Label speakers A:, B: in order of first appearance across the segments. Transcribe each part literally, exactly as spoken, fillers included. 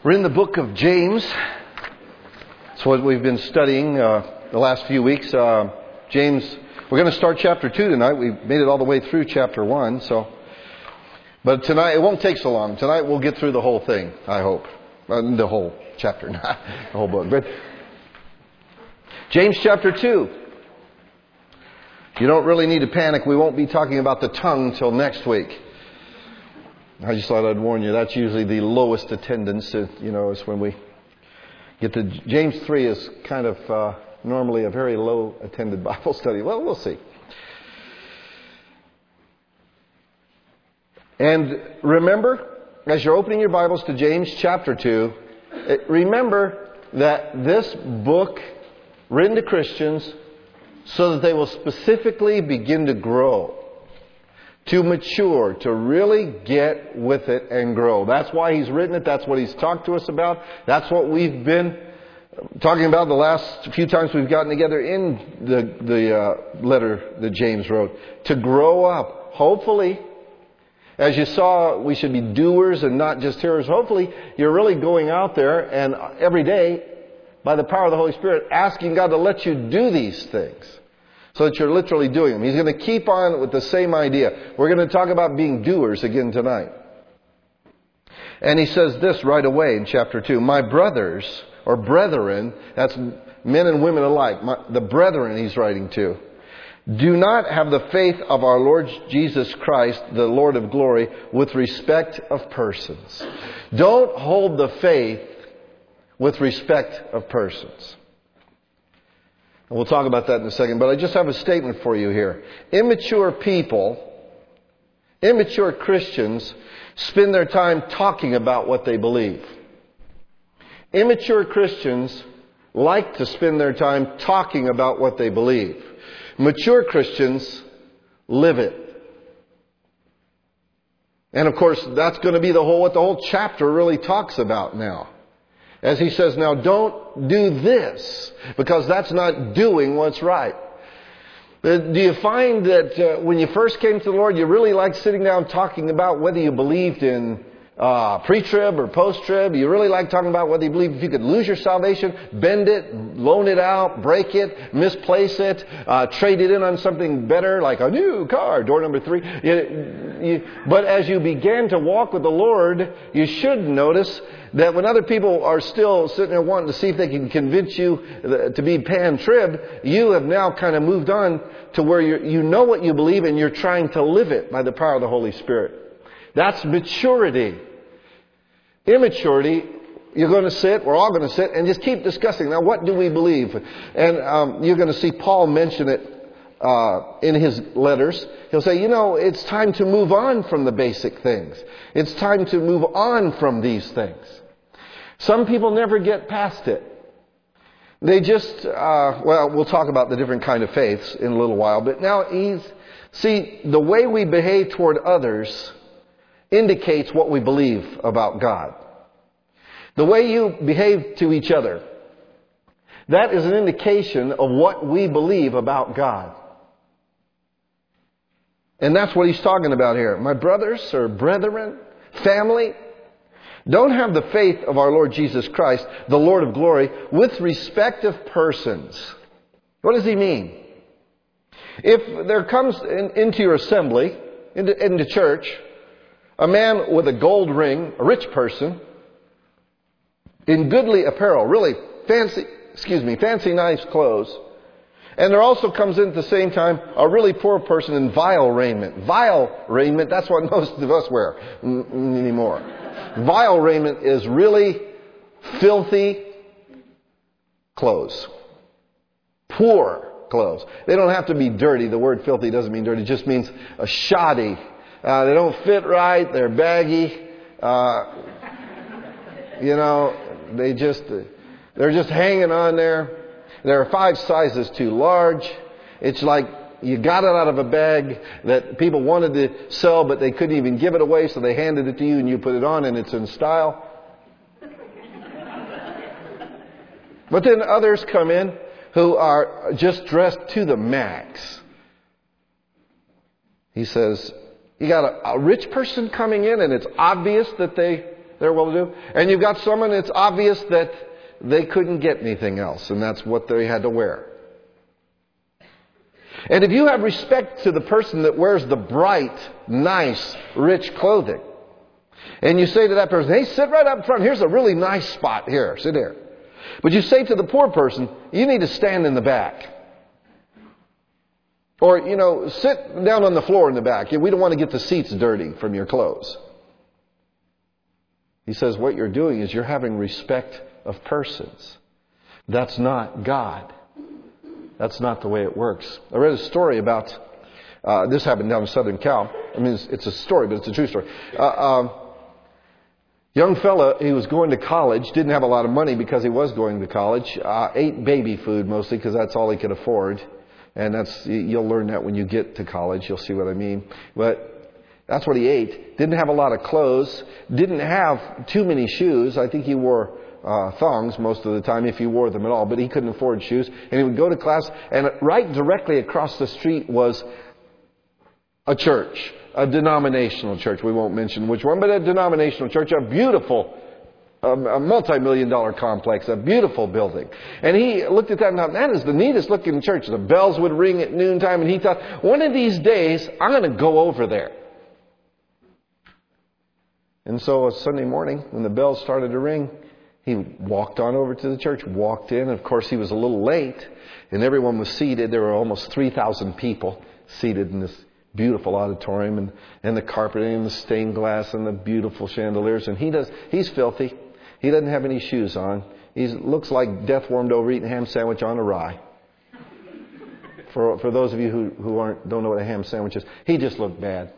A: We're in the book of James. It's what we've been studying uh, the last few weeks. Uh, James, we're going to start chapter two tonight. We've made it all the way through chapter one. So, but tonight, it won't take so long. Tonight we'll get through the whole thing, I hope. Uh, the whole chapter, not the whole book. But James chapter two. You don't really need to panic. We won't be talking about the tongue till next week. I just thought I'd warn you, that's usually the lowest attendance. You know, is when we get to James three is kind of uh, normally a very low attended Bible study. Well, we'll see. And remember, as you're opening your Bibles to James chapter two, remember that this book, written to Christians, so that they will specifically begin to grow, to mature, to really get with it and grow. That's why he's written it. That's what he's talked to us about. That's what we've been talking about the last few times we've gotten together in the, the uh, letter that James wrote. To grow up. Hopefully, as you saw, we should be doers and not just hearers. Hopefully, you're really going out there and every day, by the power of the Holy Spirit, asking God to let you do these things. So that you're literally doing them. He's going to keep on with the same idea. We're going to talk about being doers again tonight. And he says this right away in chapter two. My brothers, or brethren, that's men and women alike. My, the brethren he's writing to. Do not have the faith of our Lord Jesus Christ, the Lord of glory, with respect of persons. Don't hold the faith with respect of persons. And we'll talk about that in a second, but I just have a statement for you here. Immature people, immature Christians, spend their time talking about what they believe. Immature Christians like to spend their time talking about what they believe. Mature Christians live it. And of course, that's going to be the whole, what the whole chapter really talks about now. As he says, now don't do this, because that's not doing what's right. Do you find that uh, when you first came to the Lord, you really liked sitting down talking about whether you believed in uh, pre-trib or post-trib? You really liked talking about whether you believed if you could lose your salvation, bend it, loan it out, break it, misplace it, uh, trade it in on something better, like a new car, door number three. You, you, but as you began to walk with the Lord, you should notice that when other people are still sitting there wanting to see if they can convince you to be pan-trib, you have now kind of moved on to where you you know what you believe and you're trying to live it by the power of the Holy Spirit. That's maturity. Immaturity, you're going to sit, we're all going to sit, and just keep discussing. Now, what do we believe? And um, you're going to see Paul mention it uh, in his letters. He'll say, you know, it's time to move on from the basic things. It's time to move on from these things. Some people never get past it. They just, uh, well, we'll talk about the different kind of faiths in a little while. But now he's, see, the way we behave toward others indicates what we believe about God. The way you behave to each other, that is an indication of what we believe about God. And that's what he's talking about here. My brothers or brethren, family, don't have the faith of our Lord Jesus Christ, the Lord of glory, with respect of persons. What does he mean? If there comes in, into your assembly, into, into church, a man with a gold ring, a rich person, in goodly apparel, really fancy, excuse me, fancy nice clothes, and there also comes in at the same time a really poor person in vile raiment. Vile raiment, that's what most of us wear anymore. Vile raiment is really filthy clothes. Poor clothes. They don't have to be dirty. The word filthy doesn't mean dirty. It just means a shoddy. Uh, they don't fit right. They're baggy. Uh, you know, they just, they're just hanging on there. There are five sizes too large. It's like you got it out of a bag that people wanted to sell, but they couldn't even give it away, so they handed it to you and you put it on and it's in style. But then others come in who are just dressed to the max. He says, you got a, a rich person coming in and it's obvious that they they're well to do. And you've got someone it's obvious that they couldn't get anything else, and that's what they had to wear. And if you have respect to the person that wears the bright, nice, rich clothing, and you say to that person, hey, sit right up front. Here's a really nice spot here. Sit here. But you say to the poor person, you need to stand in the back. Or, you know, sit down on the floor in the back. We don't want to get the seats dirty from your clothes. He says what you're doing is you're having respect of persons. That's not God. That's not the way it works. I read a story about, uh, this happened down in Southern Cal. I mean, it's, it's a story, but it's a true story. Uh, um, young fella, he was going to college, didn't have a lot of money because he was going to college, uh, ate baby food mostly because that's all he could afford. And that's, you'll learn that when you get to college, you'll see what I mean. But that's what he ate. Didn't have a lot of clothes, didn't have too many shoes. I think he wore Uh, thongs most of the time, if he wore them at all, but he couldn't afford shoes. And he would go to class, and right directly across the street was a church, a denominational church. We won't mention which one, but a denominational church, a beautiful, um, a multi-million dollar complex, a beautiful building. And he looked at that and thought, that is the neatest looking church. The bells would ring at noontime, and he thought, one of these days, I'm going to go over there. And so a Sunday morning, when the bells started to ring, he walked on over to the church, walked in. Of course, he was a little late, and everyone was seated. There were almost three thousand people seated in this beautiful auditorium, and, and the carpeting and the stained glass and the beautiful chandeliers. And he does, he's filthy. He doesn't have any shoes on. He looks like death warmed over eating a ham sandwich on a rye. For for those of you who, who aren't don't know what a ham sandwich is, he just looked bad.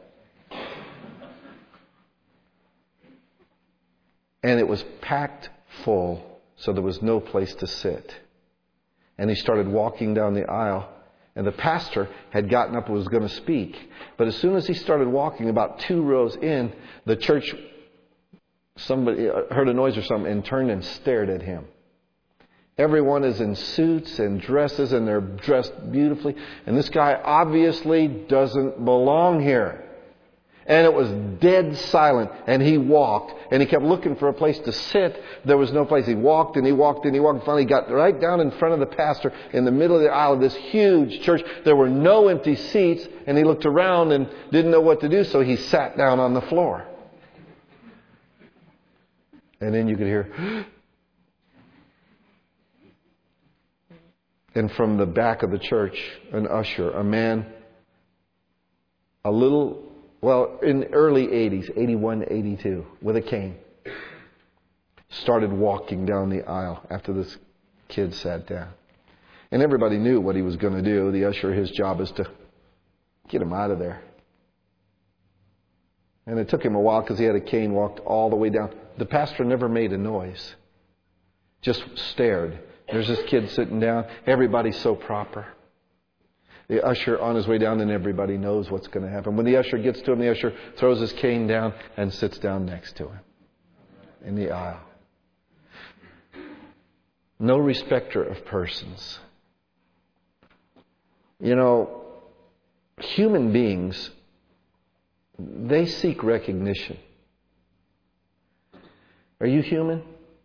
A: And it was packed full, so there was no place to sit. And he started walking down the aisle, and the pastor had gotten up and was going to speak. But as soon as he started walking, about two rows in, the church, somebody heard a noise or something and turned and stared at him. Everyone is in suits and dresses, and they're dressed beautifully. And this guy obviously doesn't belong here. And it was dead silent. And he walked. And he kept looking for a place to sit. There was no place. He walked and he walked and he walked. And finally got right down in front of the pastor in the middle of the aisle of this huge church. There were no empty seats. And he looked around and didn't know what to do. So he sat down on the floor. And then you could hear... And from the back of the church, an usher, a man, a little... Well, in the early eighties, eighty-one, eighty-two, with a cane, started walking down the aisle after this kid sat down. And everybody knew what he was going to do. The usher, his job is to get him out of there. And it took him a while because he had a cane, walked all the way down. The pastor never made a noise, just stared. There's this kid sitting down. Everybody's so proper. The usher on his way down, and everybody knows what's going to happen. When the usher gets to him, the usher throws his cane down and sits down next to him in the aisle. No respecter of persons. You know, human beings, they seek recognition. Are you human?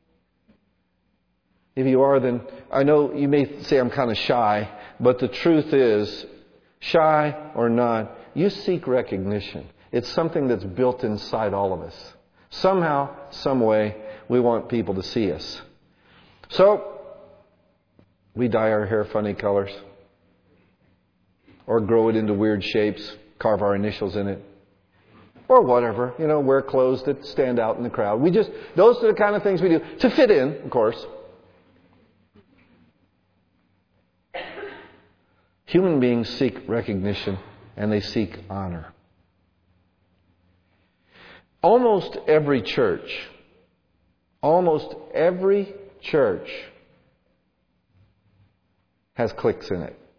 A: If you are, then I know you may say I'm kind of shy, but the truth is, shy or not, you seek recognition. It's something that's built inside all of us. Somehow, some way, we want people to see us. So, we dye our hair funny colors, or grow it into weird shapes, carve our initials in it, or whatever. You know, wear clothes that stand out in the crowd. We just, those are the kind of things we do to fit in, of course. Human beings seek recognition and they seek honor. Almost every church, almost every church has cliques in it.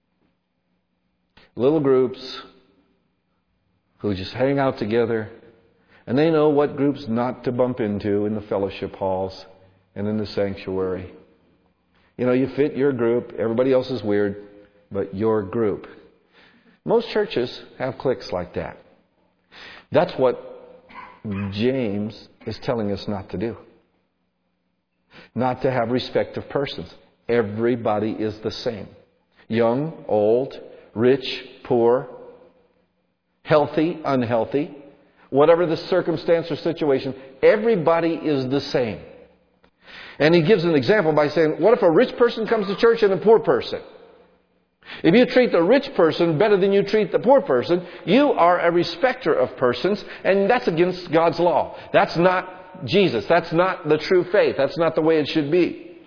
A: Little groups who just hang out together, and they know what groups not to bump into in the fellowship halls and in the sanctuary. You know, you fit your group, everybody else is weird. But your group. Most churches have cliques like that. That's what James is telling us not to do. Not to have respect of persons. Everybody is the same. Young, old, rich, poor, healthy, unhealthy, whatever the circumstance or situation, everybody is the same. And he gives an example by saying, what if a rich person comes to church and a poor person? If you treat the rich person better than you treat the poor person, you are a respecter of persons, and that's against God's law. That's not Jesus. That's not the true faith. That's not the way it should be.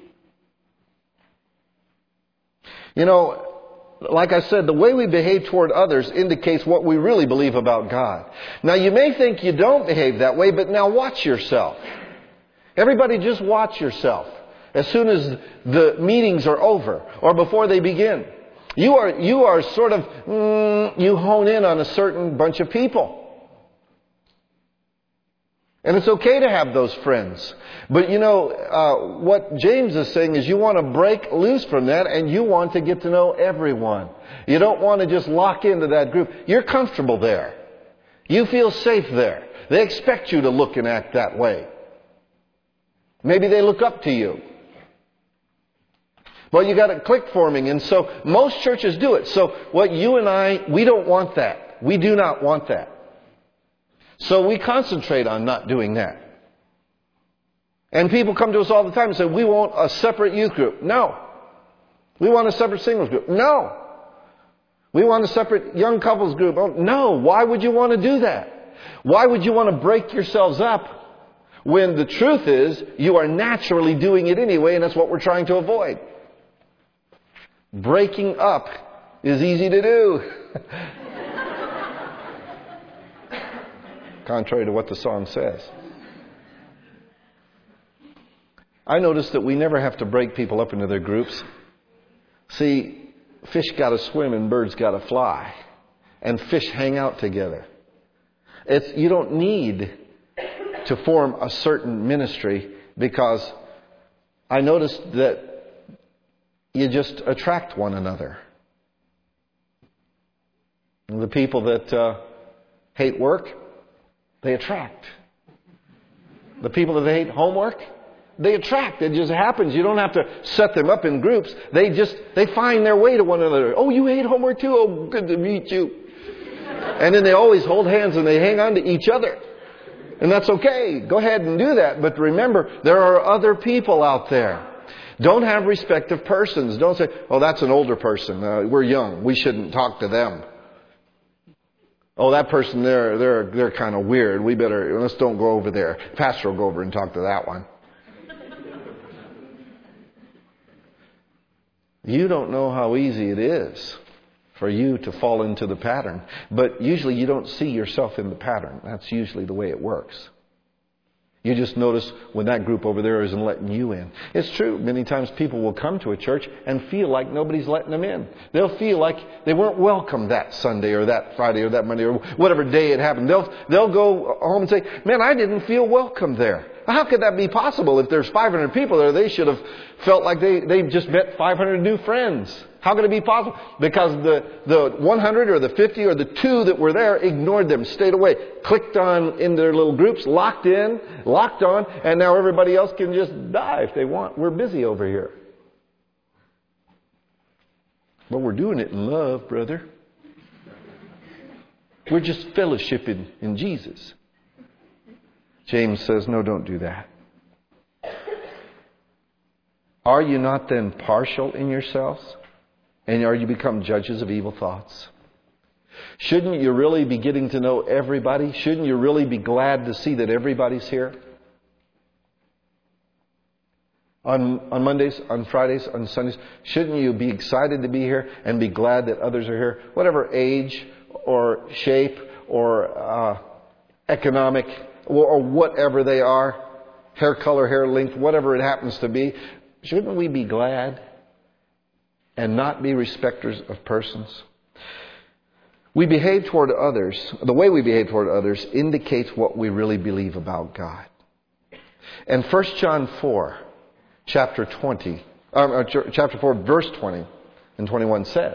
A: You know, like I said, the way we behave toward others indicates what we really believe about God. Now, you may think you don't behave that way, but now watch yourself. Everybody just watch yourself as soon as the meetings are over or before they begin. You are, you are sort of, mm, you hone in on a certain bunch of people. And it's okay to have those friends. But you know, uh, what James is saying is you want to break loose from that and you want to get to know everyone. You don't want to just lock into that group. You're comfortable there. You feel safe there. They expect you to look and act that way. Maybe they look up to you. Well, you got a clique forming, and so most churches do it. So what you and I, we don't want that. We do not want that. So we concentrate on not doing that. And people come to us all the time and say, we want a separate youth group. No. We want a separate singles group. No. We want a separate young couples group. Oh, no. Why would you want to do that? Why would you want to break yourselves up when the truth is you are naturally doing it anyway, and that's what we're trying to avoid? Breaking up is easy to do. Contrary to what the song says. I noticed that we never have to break people up into their groups. See, fish gotta swim and birds gotta fly. And fish hang out together. It's, you don't need to form a certain ministry, because I noticed that you just attract one another. The people that uh, hate work, they attract. The people that hate homework, they attract. It just happens. You don't have to set them up in groups. They just, they find their way to one another. Oh, you hate homework too? Oh, good to meet you. And then they always hold hands and they hang on to each other. And that's okay. Go ahead and do that. But remember, there are other people out there. Don't have respect of persons. Don't say, oh, that's an older person. Uh, we're young. We shouldn't talk to them. Oh, that person there, they're, they're kind of weird. We better, let's don't go over there. Pastor will go over and talk to that one. You don't know how easy it is for you to fall into the pattern. But usually you don't see yourself in the pattern. That's usually the way it works. You just notice when that group over there isn't letting you in. It's true. Many times people will come to a church and feel like nobody's letting them in. They'll feel like they weren't welcome that Sunday or that Friday or that Monday or whatever day it happened. They'll, they'll go home and say, man, I didn't feel welcome there. How could that be possible? If there's five hundred people there, they should have felt like they, they just met five hundred new friends. How could it be possible? Because the, the one hundred or the fifty or the two that were there ignored them, stayed away, clicked on in their little groups, locked in, locked on, and now everybody else can just die if they want. We're busy over here. But we're doing it in love, brother. We're just fellowshipping in Jesus. James says, no, don't do that. Are you not then partial in yourselves? And are you become judges of evil thoughts? Shouldn't you really be getting to know everybody? Shouldn't you really be glad to see that everybody's here? On, on Mondays, on Fridays, on Sundays, shouldn't you be excited to be here and be glad that others are here? Whatever age or shape or uh, economic or, or whatever they are, hair color, hair length, whatever it happens to be, shouldn't we be glad and not be respecters of persons? We behave toward others. The way we behave toward others indicates what we really believe about God. And First John four, chapter twenty, uh, chapter four, verse twenty and twenty-one says,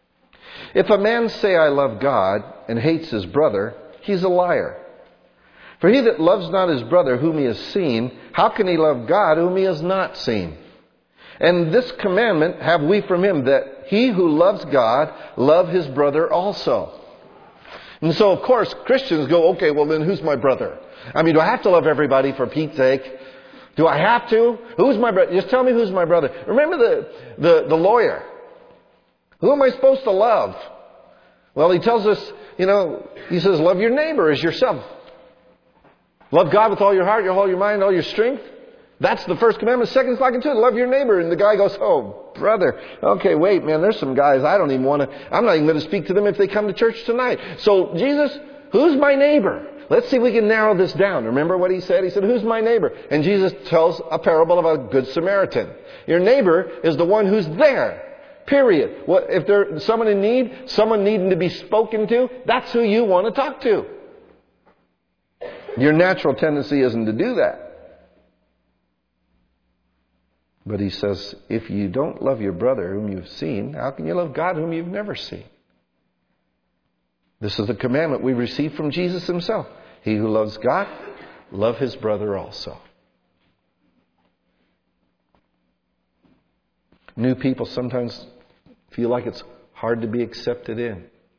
A: "If a man say I love God and hates his brother, he's a liar. For he that loves not his brother whom he has seen, how can he love God whom he has not seen? And this commandment have we from him, that he who loves God love his brother also. And so, of course, Christians go, okay, well then who's my brother? I mean, do I have to love everybody for Pete's sake? Do I have to? Who's my brother? Just tell me who's my brother. Remember the, the, the lawyer. Who am I supposed to love? Well, he tells us, you know, he says, love your neighbor as yourself. Love God with all your heart, your whole, your mind, all your strength. That's the first commandment. Second is like it too. Love your neighbor. And the guy goes, oh, brother. Okay, wait, man. There's some guys I don't even want to. I'm not even going to speak to them if they come to church tonight. So, Jesus, who's my neighbor? Let's see if we can narrow this down. Remember what he said? He said, who's my neighbor? And Jesus tells a parable of a good Samaritan. Your neighbor is the one who's there. Period. What, if there's someone in need, someone needing to be spoken to, that's who you want to talk to. Your natural tendency isn't to do that. But he says, if you don't love your brother whom you've seen, how can you love God whom you've never seen? This is the commandment we received from Jesus himself. He who loves God, love his brother also. New people sometimes feel like it's hard to be accepted in.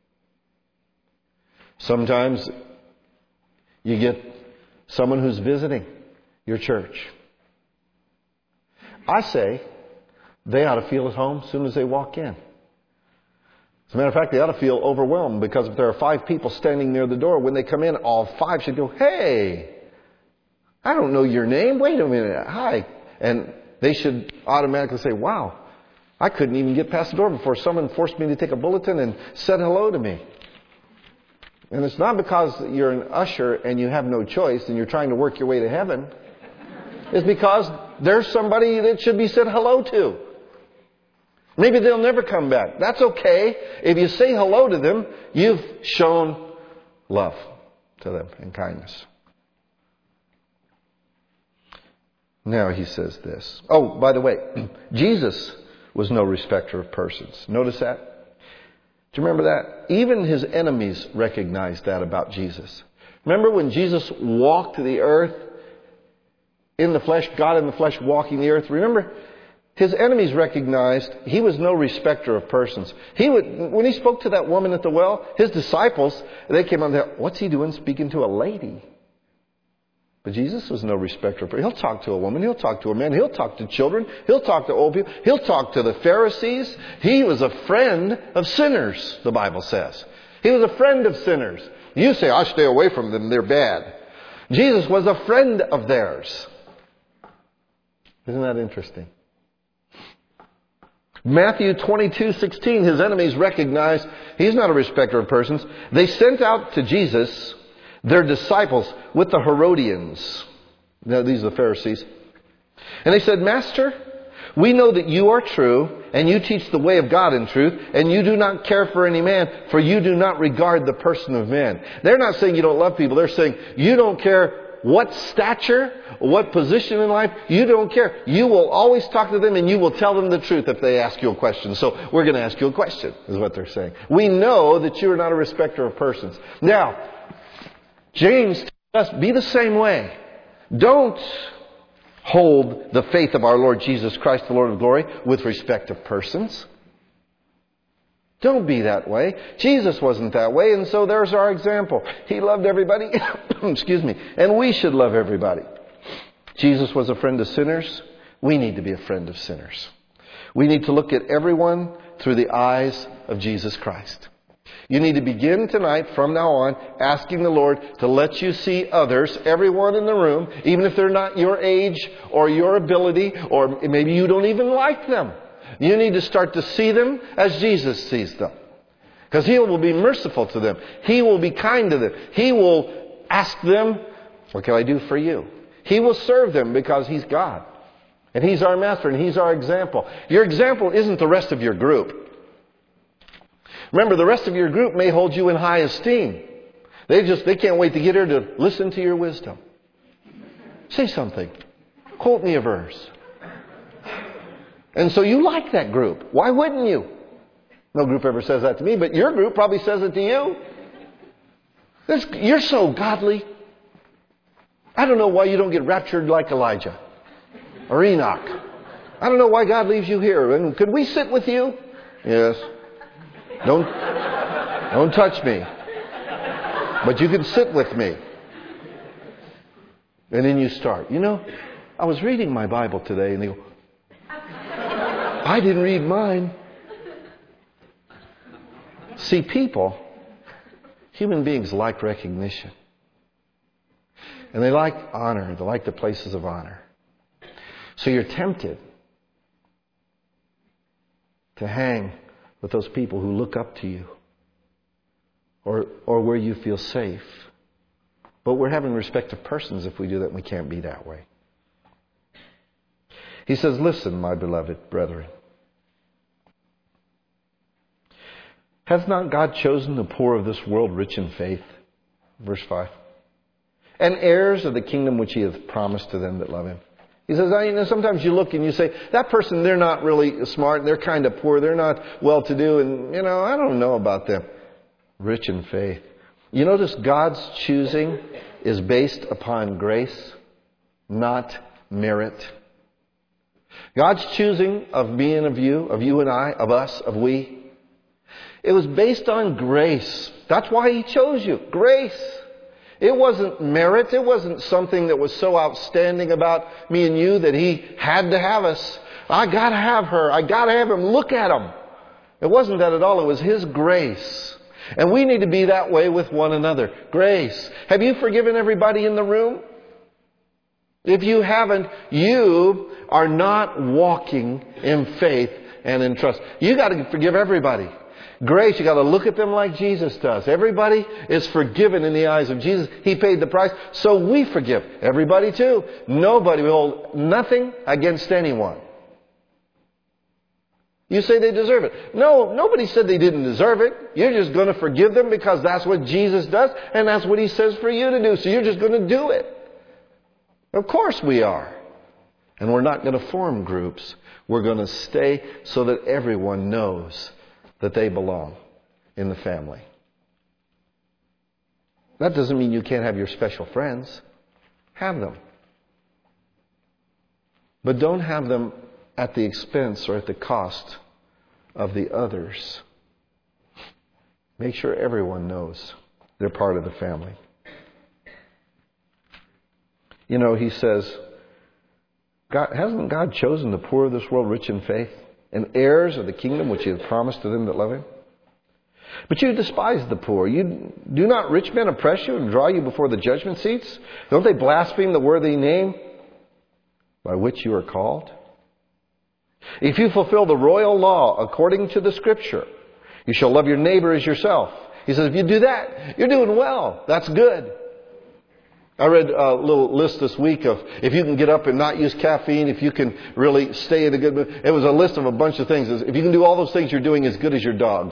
A: Sometimes you get someone who's visiting your church. I say they ought to feel at home as soon as they walk in. As a matter of fact, they ought to feel overwhelmed, because if there are five people standing near the door, when they come in, all five should go, hey, I don't know your name. Wait a minute. Hi. And they should automatically say, wow, I couldn't even get past the door before someone forced me to take a bulletin and said hello to me. And it's not because you're an usher and you have no choice and you're trying to work your way to heaven. It's because there's somebody that should be said hello to. Maybe they'll never come back. That's okay. If you say hello to them, you've shown love to them and kindness. Now he says this. Oh, by the way, Jesus was no respecter of persons. Notice that? Do you remember that? Even his enemies recognized that about Jesus. Remember when Jesus walked the earth in the flesh, God in the flesh walking the earth? Remember, his enemies recognized he was no respecter of persons. He would, when he spoke to that woman at the well, his disciples, they came on there, what's he doing speaking to a lady? But Jesus was no respecter of persons. He'll talk to a woman, he'll talk to a man, he'll talk to children, he'll talk to old people, he'll talk to the Pharisees. He was a friend of sinners, the Bible says. He was a friend of sinners. You say, I stay away from them, they're bad. Jesus was a friend of theirs. Isn't that interesting? Matthew twenty-two sixteen, his enemies recognized he's not a respecter of persons. They sent out to Jesus their disciples with the Herodians. Now, these are the Pharisees. And they said, Master, we know that you are true, and you teach the way of God in truth, and you do not care for any man, for you do not regard the person of man. They're not saying you don't love people. They're saying you don't care what stature, what position in life, you don't care. You will always talk to them and you will tell them the truth if they ask you a question. So we're going to ask you a question, is what they're saying. We know that you are not a respecter of persons. Now, James tells us, be the same way. Don't hold the faith of our Lord Jesus Christ, the Lord of glory, with respect of persons. Don't be that way. Jesus wasn't that way, and so there's our example. He loved everybody. Excuse me. And we should love everybody. Jesus was a friend of sinners. We need to be a friend of sinners. We need to look at everyone through the eyes of Jesus Christ. You need to begin tonight, from now on, asking the Lord to let you see others, everyone in the room, even if they're not your age or your ability, or maybe you don't even like them. You need to start to see them as Jesus sees them. Because He will be merciful to them. He will be kind to them. He will ask them, what can I do for you? He will serve them because He's God. And He's our master and He's our example. Your example isn't the rest of your group. Remember, the rest of your group may hold you in high esteem. They just, they can't wait to get here to listen to your wisdom. Say something. Quote me a verse. And so you like that group. Why wouldn't you? No group ever says that to me, but your group probably says it to you. This, you're so godly. I don't know why you don't get raptured like Elijah or Enoch. I don't know why God leaves you here. And could we sit with you? Yes. Don't, don't touch me. But you can sit with me. And then you start. You know, I was reading my Bible today and they go, I didn't read mine. See, people, human beings like recognition. And they like honor. They like the places of honor. So you're tempted to hang with those people who look up to you. Or, or where you feel safe. But we're having respect to persons if we do that, and we can't be that way. He says, listen, my beloved brethren. Hath not God chosen the poor of this world rich in faith? Verse five. And heirs of the kingdom which He hath promised to them that love Him. He says, I, you know, sometimes you look and you say, that person, they're not really smart. They're kind of poor. They're not well-to-do. And, you know, I don't know about them. Rich in faith. You notice God's choosing is based upon grace, not merit. God's choosing of me and of you, of you and I, of us, of we, it was based on grace. That's why He chose you. Grace. It wasn't merit. It wasn't something that was so outstanding about me and you that He had to have us. I got to have her. I got to have him. Look at him. It wasn't that at all. It was His grace. And we need to be that way with one another. Grace. Have you forgiven everybody in the room? If you haven't, you are not walking in faith and in trust. You got to forgive everybody. Grace, you got to look at them like Jesus does. Everybody is forgiven in the eyes of Jesus. He paid the price, so we forgive everybody too. Nobody will hold nothing against anyone. You say they deserve it. No, nobody said they didn't deserve it. You're just going to forgive them because that's what Jesus does, and that's what He says for you to do. So you're just going to do it. Of course we are. And we're not going to form groups. We're going to stay so that everyone knows that they belong in the family. That doesn't mean you can't have your special friends. Have them. But don't have them at the expense or at the cost of the others. Make sure everyone knows they're part of the family. You know, he says, God, hasn't God chosen the poor of this world rich in faith and heirs of the kingdom which He hath promised to them that love Him? But you despise the poor. You do not rich men oppress you and draw you before the judgment seats? Don't they blaspheme the worthy name by which you are called? If you fulfill the royal law according to the Scripture, you shall love your neighbor as yourself. He says, if you do that, you're doing well. That's good. I read a little list this week of if you can get up and not use caffeine, if you can really stay in a good mood. It was a list of a bunch of things. If you can do all those things, you're doing as good as your dog.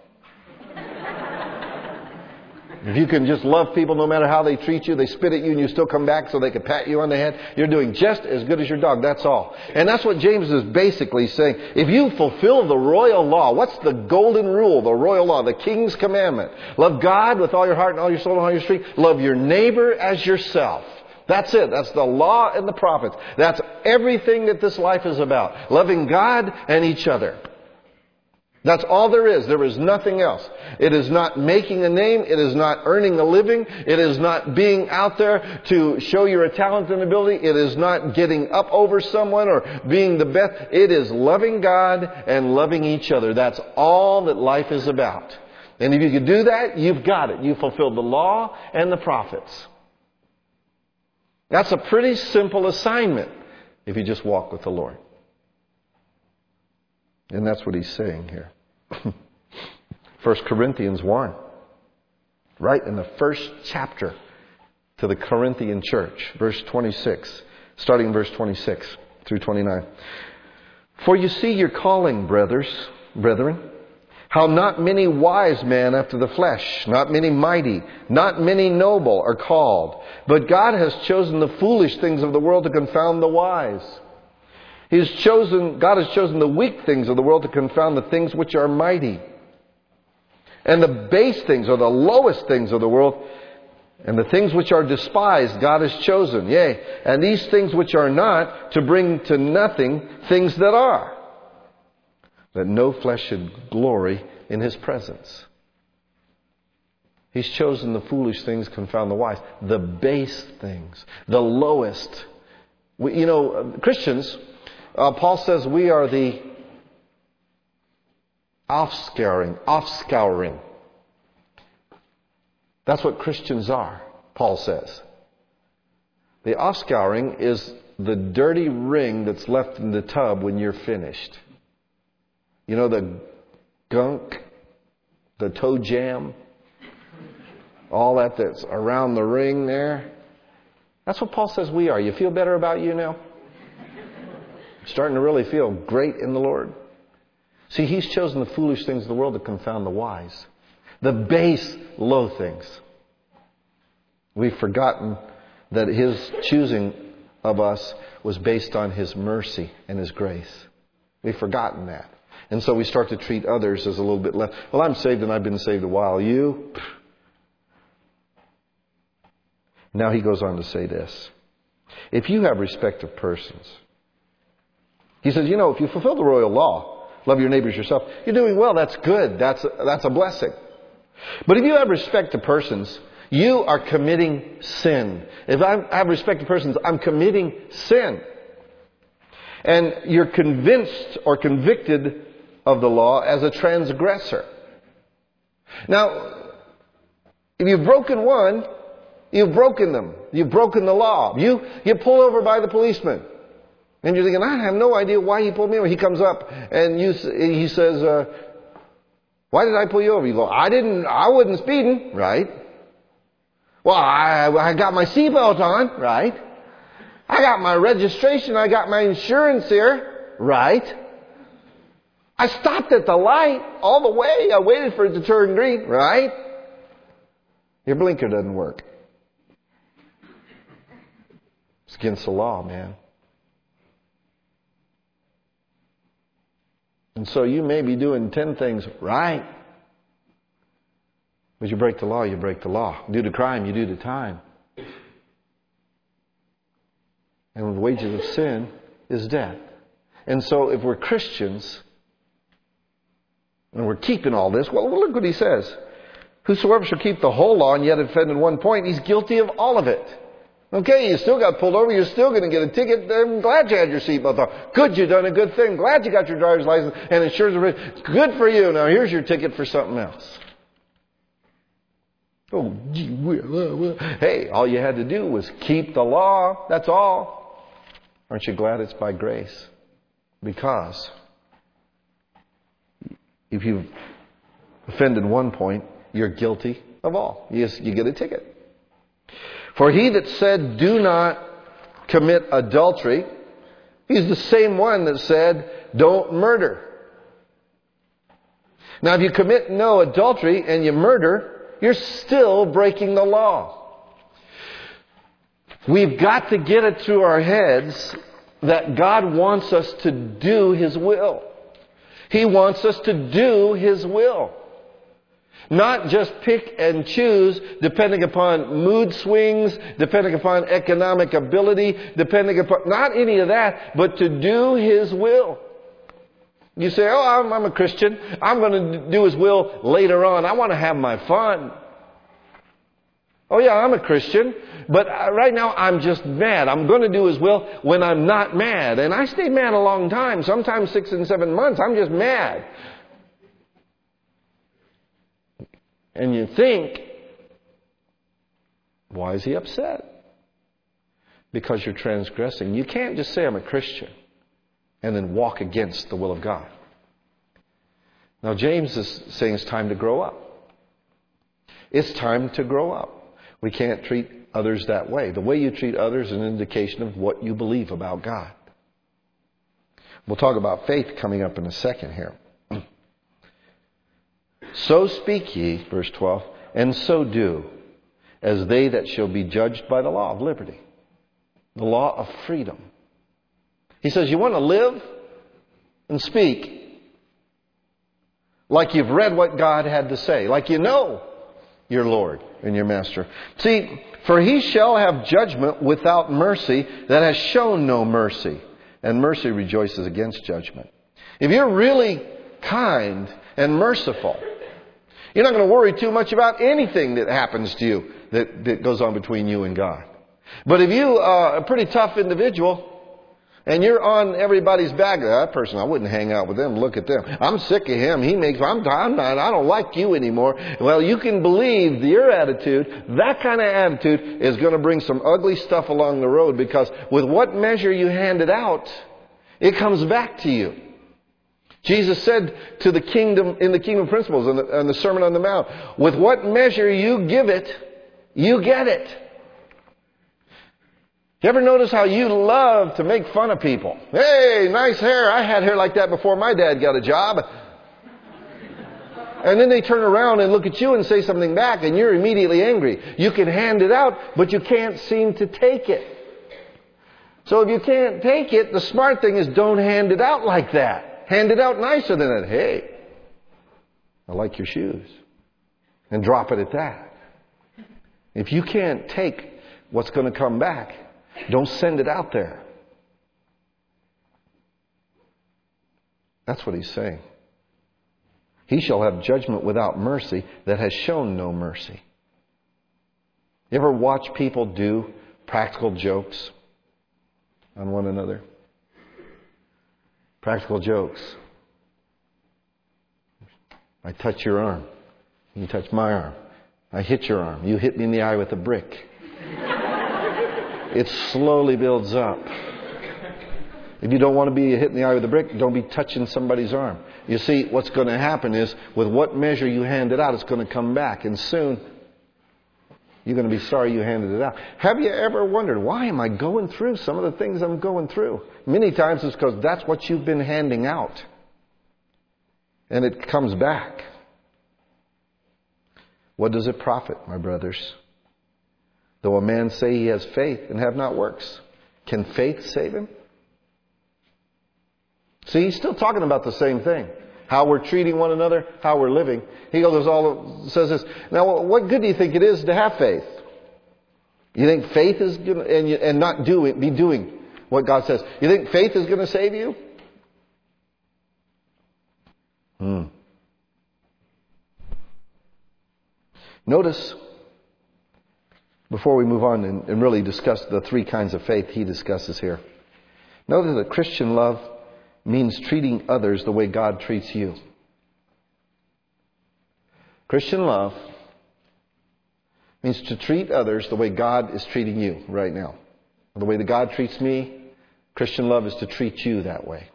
A: If you can just love people no matter how they treat you, they spit at you and you still come back so they can pat you on the head, you're doing just as good as your dog. That's all. And that's what James is basically saying. If you fulfill the royal law, what's the golden rule, the royal law, the king's commandment? Love God with all your heart and all your soul and all your strength. Love your neighbor as yourself. That's it. That's the law and the prophets. That's everything that this life is about. Loving God and each other. That's all there is. There is nothing else. It is not making a name. It is not earning a living. It is not being out there to show your talent and ability. It is not getting up over someone or being the best. It is loving God and loving each other. That's all that life is about. And if you can do that, you've got it. You've fulfilled the law and the prophets. That's a pretty simple assignment if you just walk with the Lord. And that's what he's saying here. First Corinthians one. Right in the first chapter to the Corinthian church. Verse twenty-six. Starting in verse twenty-six through twenty-nine. For you see your calling, brothers, brethren, how not many wise men after the flesh, not many mighty, not many noble are called. But God has chosen the foolish things of the world to confound the wise. He's chosen, God has chosen the weak things of the world to confound the things which are mighty. And the base things or the lowest things of the world. And the things which are despised, God has chosen. Yea, and these things which are not, to bring to nothing things that are, that no flesh should glory in His presence. He's chosen the foolish things, confound the wise. The base things, the lowest. We, you know, Christians, uh, Paul says we are the offscouring, offscouring. That's what Christians are, Paul says. The offscouring is the dirty ring that's left in the tub when you're finished. You know, the gunk, the toe jam, all that that's around the ring there. That's what Paul says we are. You feel better about you now? Starting to really feel great in the Lord? See, He's chosen the foolish things of the world to confound the wise. The base, low things. We've forgotten that His choosing of us was based on His mercy and His grace. We've forgotten that. And so we start to treat others as a little bit less. Well, I'm saved and I've been saved a while. You? Now he goes on to say this. If you have respect of persons. He says, you know, if you fulfill the royal law, love your neighbors yourself, you're doing well. That's good. That's a, that's a blessing. But if you have respect to persons, you are committing sin. If I have respect to persons, I'm committing sin. And you're convinced or convicted of the law as a transgressor. Now, if you've broken one, you've broken them. You've broken the law. You get pulled over by the policeman. And you're thinking, I have no idea why he pulled me over. He comes up and you, he says, uh, why did I pull you over? You go, I didn't, I wasn't speeding, right? Well, I, I got my seatbelt on, right? I got my registration, I got my insurance here, right? I stopped at the light all the way. I waited for it to turn green, right? Your blinker doesn't work. It's against the law, man. And so you may be doing ten things right. But you break the law, you break the law. Do the crime, you do the time. And the wages of sin is death. And so if we're Christians, and we're keeping all this, well, look what he says. Whosoever shall keep the whole law and yet offend in one point, he's guilty of all of it. Okay, you still got pulled over, you're still going to get a ticket. I'm glad you had your seatbelt on. Good, you've done a good thing. Glad you got your driver's license and insurance. Good for you. Now here's your ticket for something else. Oh, gee, well, well. Hey, all you had to do was keep the law. That's all. Aren't you glad it's by grace? Because if you've offended one point, you're guilty of all. You, you get a ticket. For he that said, do not commit adultery, he's the same one that said, don't murder. Now, if you commit no adultery and you murder, you're still breaking the law. We've got to get it through our heads that God wants us to do His will. He wants us to do His will. Not just pick and choose depending upon mood swings, depending upon economic ability, depending upon, not any of that, but to do His will. You say, oh, I'm, I'm a Christian. I'm going to do His will later on. I want to have my fun. Oh yeah, I'm a Christian, but right now I'm just mad. I'm going to do His will when I'm not mad. And I stay mad a long time, sometimes six and seven months. I'm just mad. And you think, why is He upset? Because you're transgressing. You can't just say I'm a Christian and then walk against the will of God. Now James is saying it's time to grow up. It's time to grow up. We can't treat others that way. The way you treat others is an indication of what you believe about God. We'll talk about faith coming up in a second here. So speak ye, verse twelve, and so do, as they that shall be judged by the law of liberty, the law of freedom. He says, you want to live and speak like you've read what God had to say, like you know your Lord in your master. See, for he shall have judgment without mercy that has shown no mercy. And mercy rejoices against judgment. If you're really kind and merciful, you're not going to worry too much about anything that happens to you that, that goes on between you and God. But if you are a pretty tough individual and you're on everybody's back, that person, I wouldn't hang out with them. Look at them. I'm sick of him. He makes, I'm, I'm not, I don't like you anymore. Well, you can believe your attitude, that kind of attitude is going to bring some ugly stuff along the road, because with what measure you hand it out, it comes back to you. Jesus said to the kingdom, in the kingdom principles, in the, in the Sermon on the Mount, with what measure you give it, you get it. You ever notice how you love to make fun of people? Hey, nice hair. I had hair like that before my dad got a job. And then they turn around and look at you and say something back, and you're immediately angry. You can hand it out, but you can't seem to take it. So if you can't take it, the smart thing is don't hand it out like that. Hand it out nicer than that. Hey, I like your shoes. And drop it at that. If you can't take what's going to come back, don't send it out there. That's what he's saying. He shall have judgment without mercy that has shown no mercy. You ever watch people do practical jokes on one another? Practical jokes. I touch your arm. You touch my arm. I hit your arm. You hit me in the eye with a brick. It slowly builds up. If you don't want to be hit in the eye with a brick, don't be touching somebody's arm. You see, what's going to happen is, with what measure you hand it out, it's going to come back. And soon, you're going to be sorry you handed it out. Have you ever wondered, why am I going through some of the things I'm going through? Many times it's because that's what you've been handing out. And it comes back. What does it profit, my brothers? Though a man say he has faith and have not works, can faith save him? See, he's still talking about the same thing. How we're treating one another, how we're living. He goes all says this. Now, what good do you think it is to have faith? You think faith is going to, and, you, and not do it, be doing what God says. You think faith is going to save you? Hmm. Notice, before we move on and, and really discuss the three kinds of faith he discusses here. Notice that Christian love means treating others the way God treats you. Christian love means to treat others the way God is treating you right now. The way that God treats me, Christian love is to treat you that way.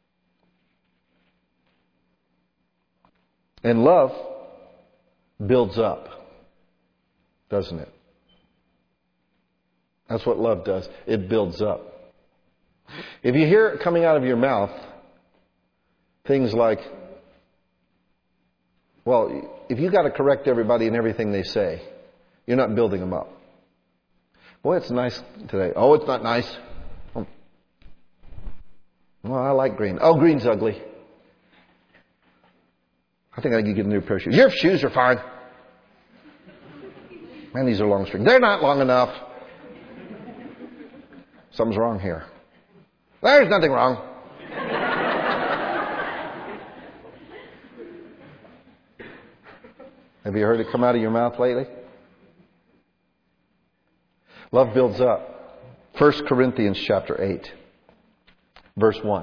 A: And love builds up, doesn't it? That's what love does. It builds up. If you hear it coming out of your mouth, things like, well, if you got to correct everybody and everything they say, you're not building them up. Boy, it's nice today. Oh, it's not nice. Oh. Well, I like green. Oh, green's ugly. I think I could get a new pair of shoes. Your shoes are fine. Man, these are long string. They're not long enough. Something's wrong here. There's nothing wrong. Have you heard it come out of your mouth lately? Love builds up. First Corinthians chapter eight, verse one.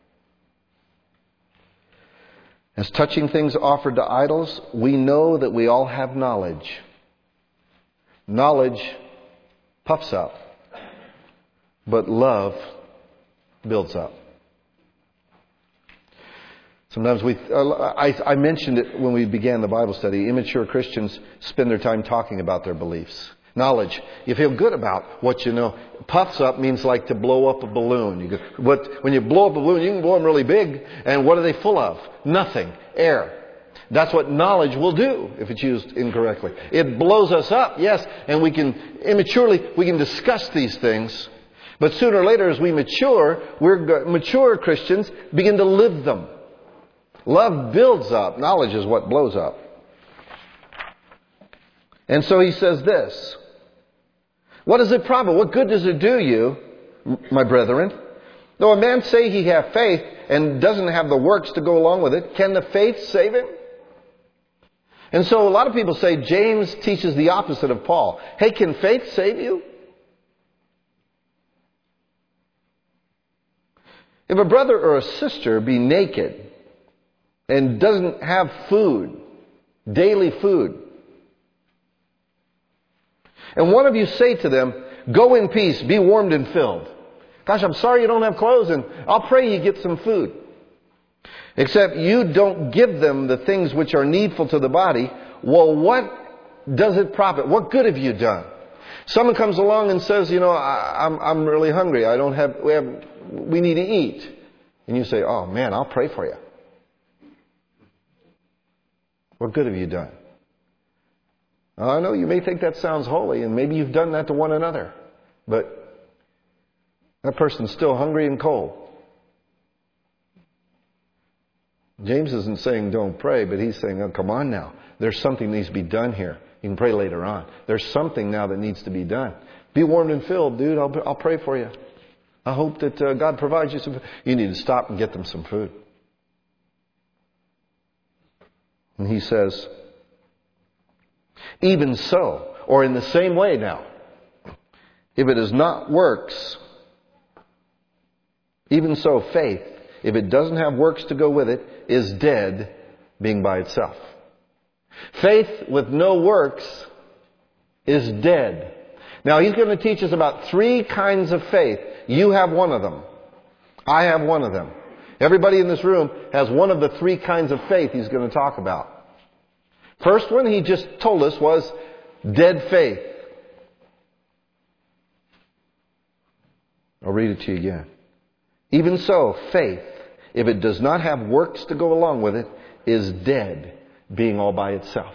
A: As touching things offered to idols, we know that we all have knowledge. Knowledge puffs up, but love builds up. Sometimes we, uh, I, I mentioned it when we began the Bible study. Immature Christians spend their time talking about their beliefs. Knowledge. You feel good about what you know. Puffs up means like to blow up a balloon. You go, what, when you blow up a balloon, you can blow them really big. And what are they full of? Nothing. Air. That's what knowledge will do if it's used incorrectly. It blows us up, yes, and we can, immaturely, we can discuss these things. But sooner or later, as we mature, we're mature Christians begin to live them. Love builds up. Knowledge is what blows up. And so he says this. What does it profit? What good does it do you, my brethren? Though a man say he have faith and doesn't have the works to go along with it, can the faith save him? And so a lot of people say James teaches the opposite of Paul. Hey, can faith save you? If a brother or a sister be naked and doesn't have food, daily food, and one of you say to them, go in peace, be warmed and filled. Gosh, I'm sorry you don't have clothes, and I'll pray you get some food. Except you don't give them the things which are needful to the body. Well, what does it profit? What good have you done? Someone comes along and says, you know, I, I'm, I'm really hungry. I don't have, we have, we need to eat. And you say, oh man, I'll pray for you. What good have you done? I know you may think that sounds holy, and maybe you've done that to one another. But that person's still hungry and cold. James isn't saying don't pray, but he's saying, oh, come on now. There's something needs to be done here. You can pray later on. There's something now that needs to be done. Be warmed and filled, dude. I'll, I'll pray for you. I hope that uh, God provides you some food. You need to stop and get them some food. And he says, even so, or in the same way now, if it is not works, even so faith, if it doesn't have works to go with it, is dead, being by itself. Faith with no works is dead. Now he's going to teach us about three kinds of faith. You have one of them. I have one of them. Everybody in this room has one of the three kinds of faith he's going to talk about. First one he just told us was dead faith. I'll read it to you again. Even so, faith, if it does not have works to go along with it, is dead, being all by itself.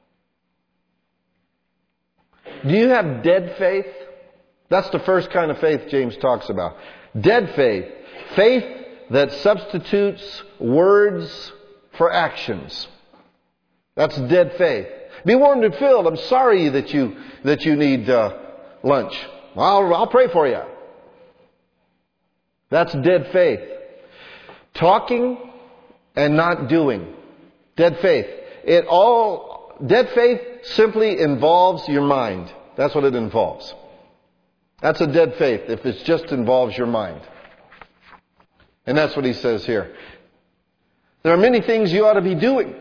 A: Do you have dead faith? That's the first kind of faith James talks about. Dead faith. Faith that substitutes words for actions. That's dead faith. Be warmed and filled. I'm sorry that you that you need uh, lunch. I'll, I'll pray for you. That's dead faith. Talking and not doing. Dead faith. It all, dead faith simply involves your mind. That's what it involves. That's a dead faith if it just involves your mind. And that's what he says here. There are many things you ought to be doing.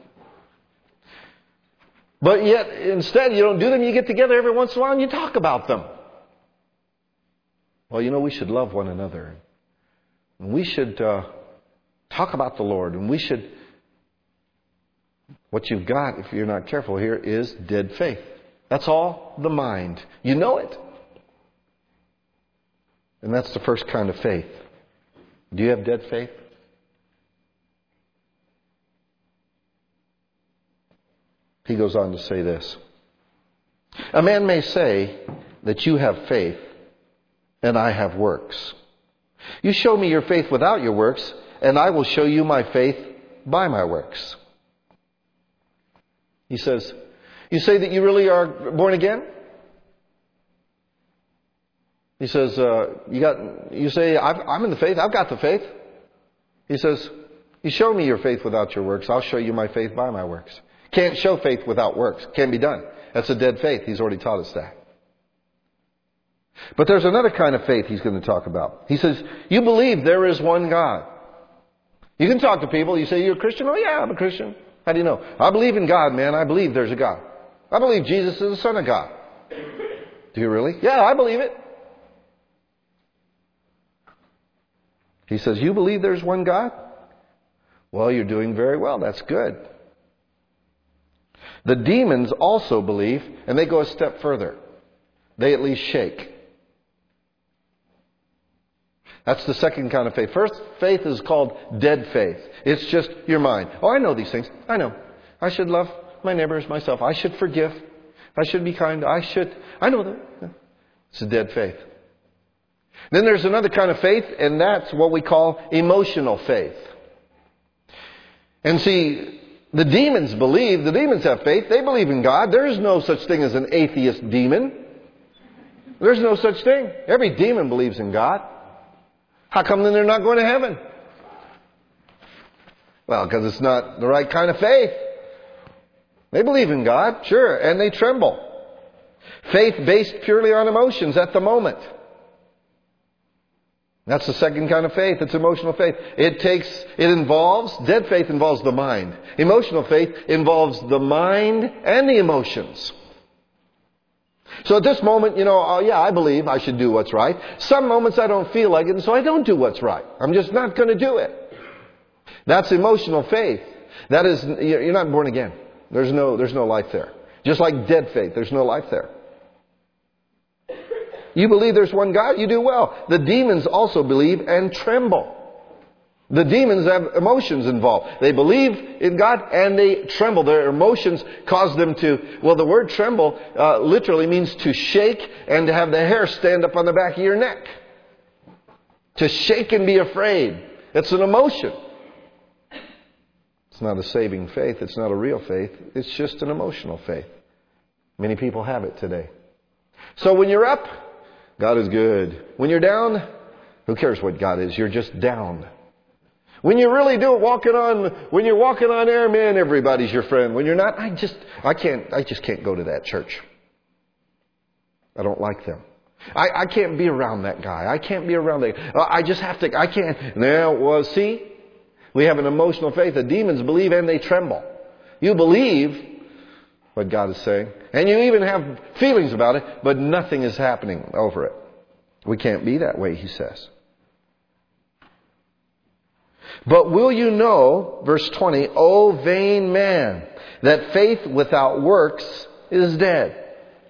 A: But yet, instead, you don't do them. You get together every once in a while and you talk about them. Well, you know, we should love one another. And we should uh, talk about the Lord. And we should... What you've got, if you're not careful here, is dead faith. That's all the mind. You know it. And that's the first kind of faith. Do you have dead faith? He goes on to say this. A man may say that you have faith and I have works. You show me your faith without your works, and I will show you my faith by my works. He says, you say that you really are born again? He says, uh, you got. You say, I've, I'm in the faith. I've got the faith. He says, you show me your faith without your works. I'll show you my faith by my works. Can't show faith without works. Can't be done. That's a dead faith. He's already taught us that. But there's another kind of faith he's going to talk about. He says, you believe there is one God. You can talk to people. You say, you're a Christian? Oh yeah, I'm a Christian. How do you know? I believe in God, man. I believe there's a God. I believe Jesus is the Son of God. Do you really? Yeah, I believe it. He says, you believe there's one God? Well, you're doing very well. That's good. The demons also believe, and they go a step further. They at least shake. That's the second kind of faith. First faith is called dead faith. It's just your mind. Oh, I know these things. I know. I should love my neighbor as myself. I should forgive. I should be kind. I should. I know that. It's a dead faith. Then there's another kind of faith, and that's what we call emotional faith. And see, The demons believe. The demons have faith. They believe in God. There is no such thing as an atheist demon. There's no such thing. Every demon believes in God. How come then they're not going to heaven? Well, because it's not the right kind of faith. They believe in God, sure, and they tremble. Faith based purely on emotions at the moment. That's the second kind of faith. It's emotional faith. It takes, it involves, dead faith involves the mind. Emotional faith involves the mind and the emotions. So at this moment, you know, oh yeah, I believe I should do what's right. Some moments I don't feel like it, and so I don't do what's right. I'm just not going to do it. That's emotional faith. That is, you're not born again. There's no, there's no life there. Just like dead faith, there's no life there. You believe there's one God, you do well. The demons also believe and tremble. The demons have emotions involved. They believe in God and they tremble. Their emotions cause them to, well, the word tremble uh, literally means to shake and to have the hair stand up on the back of your neck. To shake and be afraid. It's an emotion. It's not a saving faith. It's not a real faith. It's just an emotional faith. Many people have it today. So when you're up, God is good. When you're down, who cares what God is? You're just down. When you really do it, walking on, when you're walking on air, man, everybody's your friend. When you're not, I just, I can't, I just can't go to that church. I don't like them. I, I can't be around that guy. I can't be around that. I just have to, I can't. Now, well, see, we have an emotional faith. The demons believe and they tremble. You believe what God is saying. And you even have feelings about it, but nothing is happening over it. We can't be that way, he says. But will you know, verse twenty, O vain man, that faith without works is dead.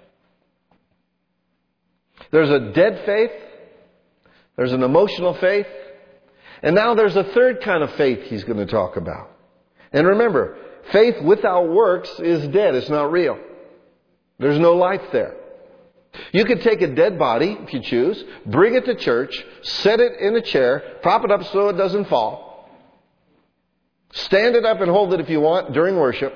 A: There's a dead faith. There's an emotional faith. And now there's a third kind of faith he's going to talk about. And remember, faith without works is dead. It's not real. There's no life there. You could take a dead body, if you choose, bring it to church, set it in a chair, prop it up so it doesn't fall, stand it up and hold it if you want during worship,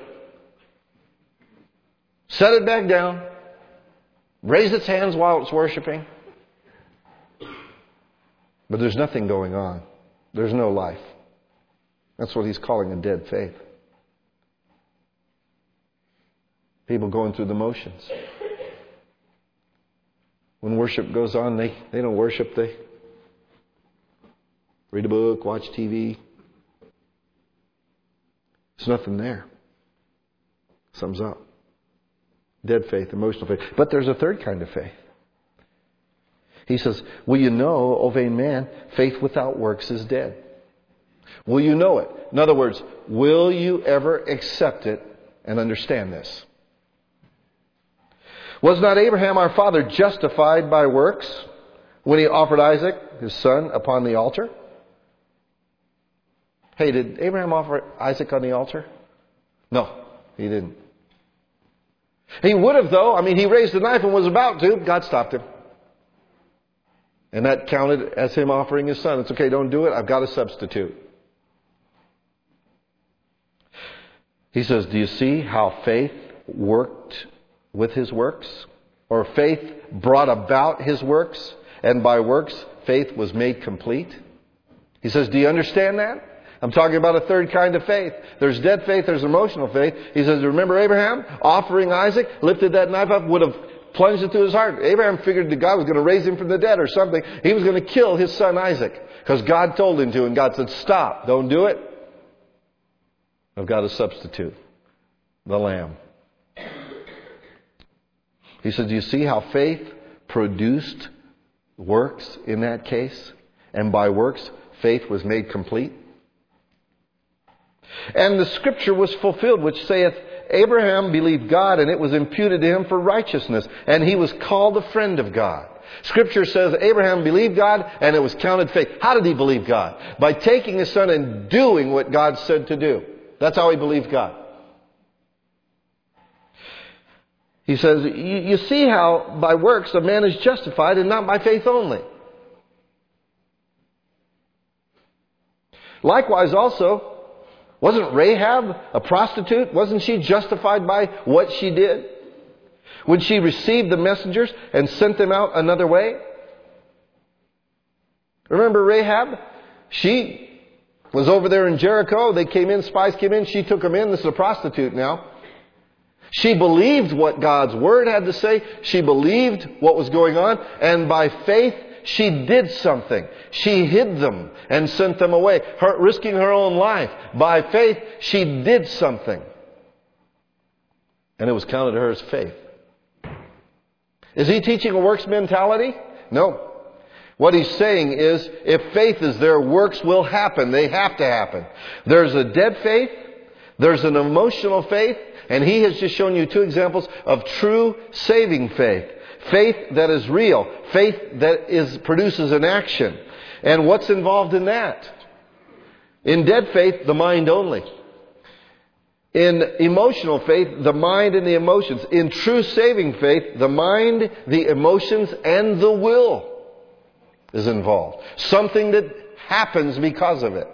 A: set it back down, raise its hands while it's worshiping. But there's nothing going on. There's no life. That's what he's calling a dead faith. People going through the motions. When worship goes on, they, they don't worship. They read a book, watch T V. There's nothing there. Sums up. Dead faith, emotional faith. But there's a third kind of faith. He says, will you know, O vain man, faith without works is dead. Will you know it? In other words, will you ever accept it and understand this? Was not Abraham our father justified by works when he offered Isaac, his son, upon the altar? Hey, did Abraham offer Isaac on the altar? No, he didn't. He would have, though. I mean, he raised the knife and was about to. God stopped him. And that counted as him offering his son. It's okay, don't do it. I've got a substitute. He says, do you see how faith worked with his works? Or faith brought about his works? And by works, faith was made complete? He says, do you understand that? I'm talking about a third kind of faith. There's dead faith, there's emotional faith. He says, remember Abraham offering Isaac, lifted that knife up, would have plunged it through his heart. Abraham figured that God was going to raise him from the dead or something. He was going to kill his son Isaac because God told him to, and God said, stop, don't do it. I've got a substitute, the lamb. He said, do you see how faith produced works in that case? And by works, faith was made complete. And the scripture was fulfilled, which saith, Abraham believed God, and it was imputed to him for righteousness, and he was called a friend of God. Scripture says Abraham believed God, and it was counted faith. How did he believe God? By taking his son and doing what God said to do. That's how he believed God. He says, you see how by works a man is justified and not by faith only. Likewise also, Wasn't Rahab a prostitute? Wasn't she justified by what she did? When she received the messengers and sent them out another way? Remember Rahab? She was over there in Jericho. They came in, spies came in. She took them in. This is a prostitute now. She believed what God's Word had to say. She believed what was going on. And by faith, she did something. She hid them and sent them away, her, risking her own life. By faith, she did something. And it was counted to her as faith. Is he teaching a works mentality? No. What he's saying is, if faith is there, works will happen. They have to happen. There's a dead faith. There's an emotional faith. And he has just shown you two examples of true saving faith. Faith that is real. Faith that is produces an action. And what's involved in that? In dead faith, the mind only. In emotional faith, the mind and the emotions. In true saving faith, the mind, the emotions, and the will is involved. Something that happens because of it.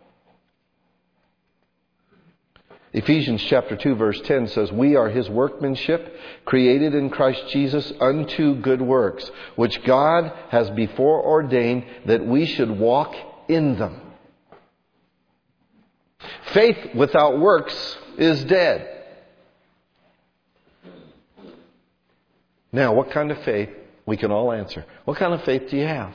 A: Ephesians chapter two verse ten says, "We are His workmanship, created in Christ Jesus unto good works, which God has before ordained that we should walk in them." Faith without works is dead. Now, what kind of faith? We can all answer. What kind of faith do you have?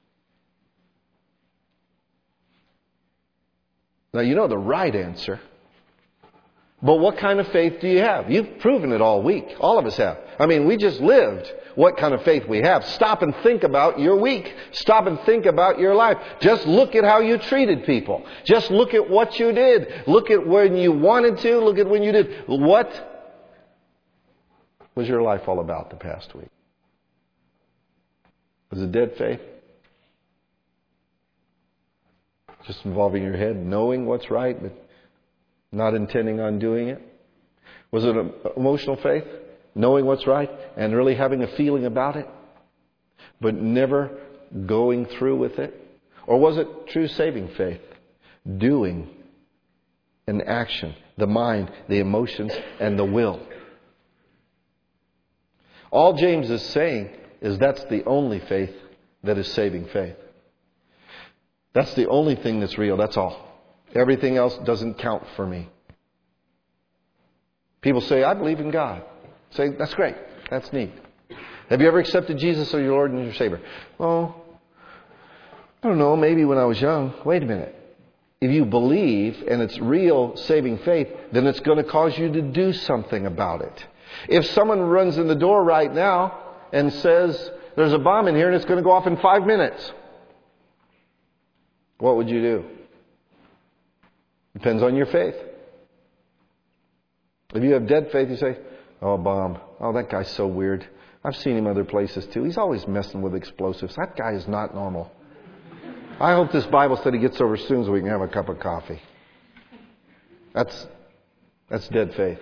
A: Now, you know the right answer. But what kind of faith do you have? You've proven it all week. All of us have. I mean, we just lived what kind of faith we have. Stop and think about your week. Stop and think about your life. Just look at how you treated people. Just look at what you did. Look at when you wanted to. Look at when you did. What was your life all about the past week? Was it dead faith? Just involving your head, knowing what's right, but not intending on doing it? Was it an emotional faith? Knowing what's right and really having a feeling about it, but never going through with it? Or was it true saving faith? Doing an action, the mind, the emotions, and the will. All James is saying is that's the only faith that is saving faith. That's the only thing that's real. That's all. Everything else doesn't count for me. People say, I believe in God. Say, that's great. That's neat. Have you ever accepted Jesus as your Lord and your Savior? Well, I don't know, maybe when I was young. Wait a minute. If you believe and it's real saving faith, then it's going to cause you to do something about it. If someone runs in the door right now and says, there's a bomb in here and it's going to go off in five minutes, what would you do? Depends on your faith. If you have dead faith, you say, oh, bomb. Oh, that guy's so weird. I've seen him other places too. He's always messing with explosives. That guy is not normal. I hope this Bible study gets over soon so we can have a cup of coffee. That's, that's dead faith.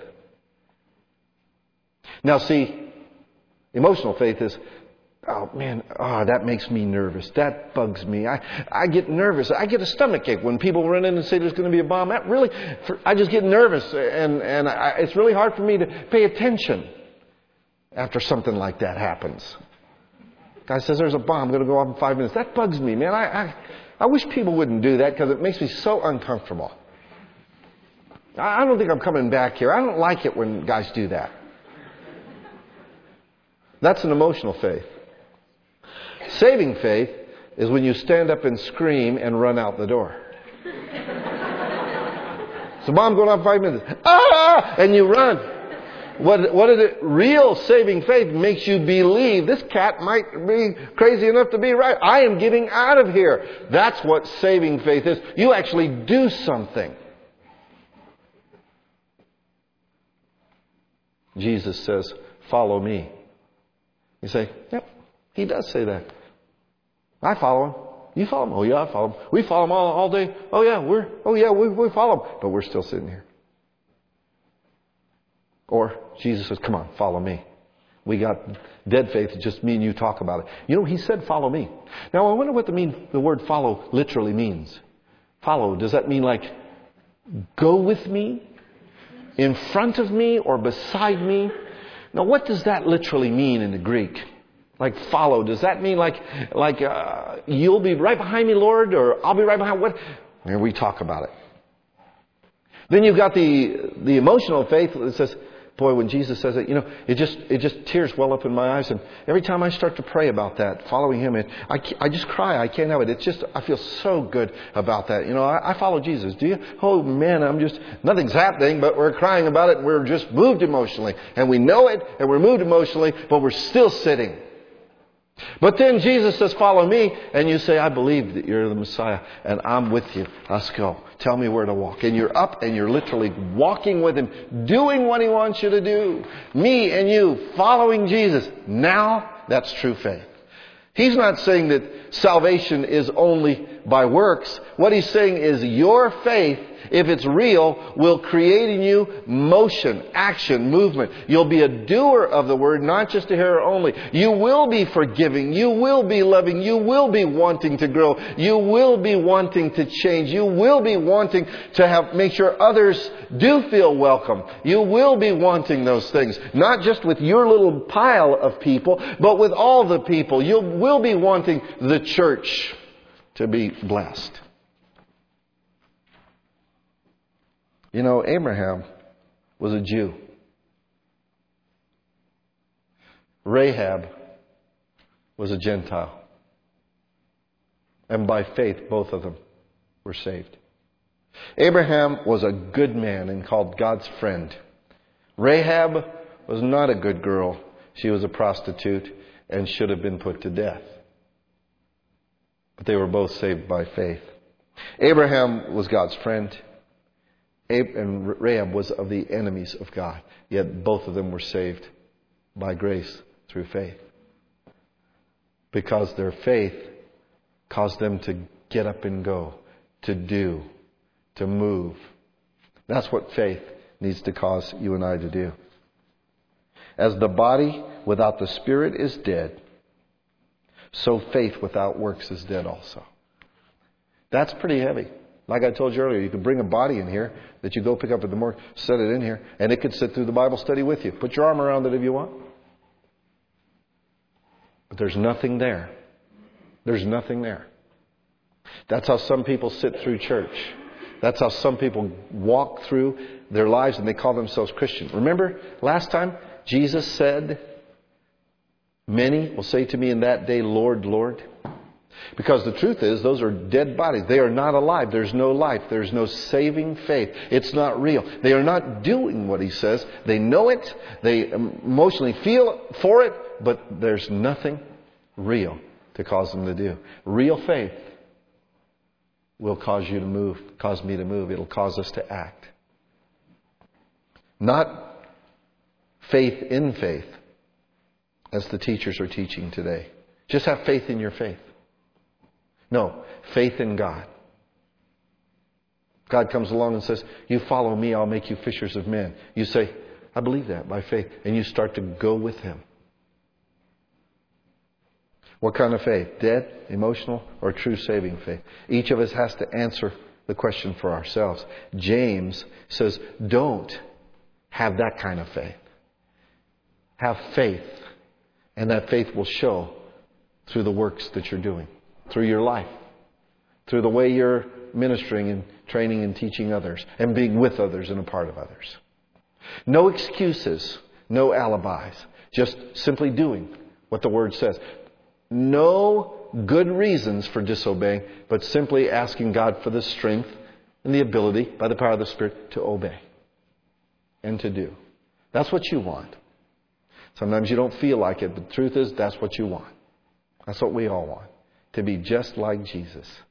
A: Now see, emotional faith is, oh man, oh, that makes me nervous. That bugs me. I, I get nervous. I get a stomach ache when people run in and say there's going to be a bomb. That really, for, I just get nervous, and and I, it's really hard for me to pay attention after something like that happens. Guy says there's a bomb going to go off in five minutes. That bugs me, man. I I, I wish people wouldn't do that because it makes me so uncomfortable. I, I don't think I'm coming back here. I don't like it when guys do that. That's an emotional faith. Saving faith is when you stand up and scream and run out the door. So bomb going off in five minutes. Ah! And you run. What, what is it? Real saving faith makes you believe this cat might be crazy enough to be right. I am getting out of here. That's what saving faith is. You actually do something. Jesus says, follow me. You say, yep, he does say that. I follow him. You follow him? Oh yeah, I follow him. We follow him all, all day. Oh yeah, we're, oh yeah, we, we follow him. But we're still sitting here. Or Jesus says, come on, follow me. We got dead faith. It's just me and you talk about it. You know, he said, follow me. Now I wonder what the mean, the word follow literally means. Follow, does that mean like go with me, in front of me, or beside me. Now, what does that literally mean in the Greek? Like follow. Does that mean like, like uh, you'll be right behind me, Lord, or I'll be right behind? What? And we talk about it. Then you've got the the emotional faith that says, boy, when Jesus says it, you know, it just it just tears well up in my eyes. And every time I start to pray about that, following Him, it, I, I just cry. I can't help it. It's just, I feel so good about that. You know, I, I follow Jesus. Do you? Oh, man, I'm just, nothing's happening, but we're crying about it. And we're just moved emotionally. And we know it, and we're moved emotionally, but we're still sitting. But then Jesus says, follow me. And you say, I believe that you're the Messiah. And I'm with you. Let's go. Tell me where to walk. And you're up and you're literally walking with Him. Doing what He wants you to do. Me and you following Jesus. Now, that's true faith. He's not saying that salvation is only by works. What He's saying is your faith, if it's real, will create in you motion, action, movement. You'll be a doer of the Word, not just a hearer only. You will be forgiving. You will be loving. You will be wanting to grow. You will be wanting to change. You will be wanting to have make sure others do feel welcome. You will be wanting those things. Not just with your little pile of people, but with all the people. You will be wanting the church to be blessed. You know, Abraham was a Jew. Rahab was a Gentile. And by faith, both of them were saved. Abraham was a good man and called God's friend. Rahab was not a good girl. She was a prostitute and should have been put to death. But they were both saved by faith. Abraham was God's friend. And Rahab was of the enemies of God. Yet both of them were saved by grace through faith. Because their faith caused them to get up and go, to do, to move. That's what faith needs to cause you and I to do. As the body without the Spirit is dead, so faith without works is dead also. That's pretty heavy. Like I told you earlier, you could bring a body in here that you go pick up at the morgue, set it in here, and it could sit through the Bible study with you. Put your arm around it if you want. But there's nothing there. There's nothing there. That's how some people sit through church. That's how some people walk through their lives and they call themselves Christian. Remember last time Jesus said, many will say to me in that day, Lord, Lord. Because the truth is, those are dead bodies. They are not alive. There's no life. There's no saving faith. It's not real. They are not doing what He says. They know it. They emotionally feel for it. But there's nothing real to cause them to do. Real faith will cause you to move, cause me to move. It'll cause us to act. Not faith in faith, as the teachers are teaching today. Just have faith in your faith. No, faith in God. God comes along and says, you follow me, I'll make you fishers of men. You say, I believe that by faith. And you start to go with Him. What kind of faith? Dead, emotional, or true saving faith? Each of us has to answer the question for ourselves. James says, don't have that kind of faith. Have faith. And that faith will show through the works that you're doing. Through your life. Through the way you're ministering and training and teaching others. And being with others and a part of others. No excuses. No alibis. Just simply doing what the Word says. No good reasons for disobeying. But simply asking God for the strength and the ability, by the power of the Spirit, to obey. And to do. That's what you want. Sometimes you don't feel like it. But the truth is, that's what you want. That's what we all want. To be just like Jesus.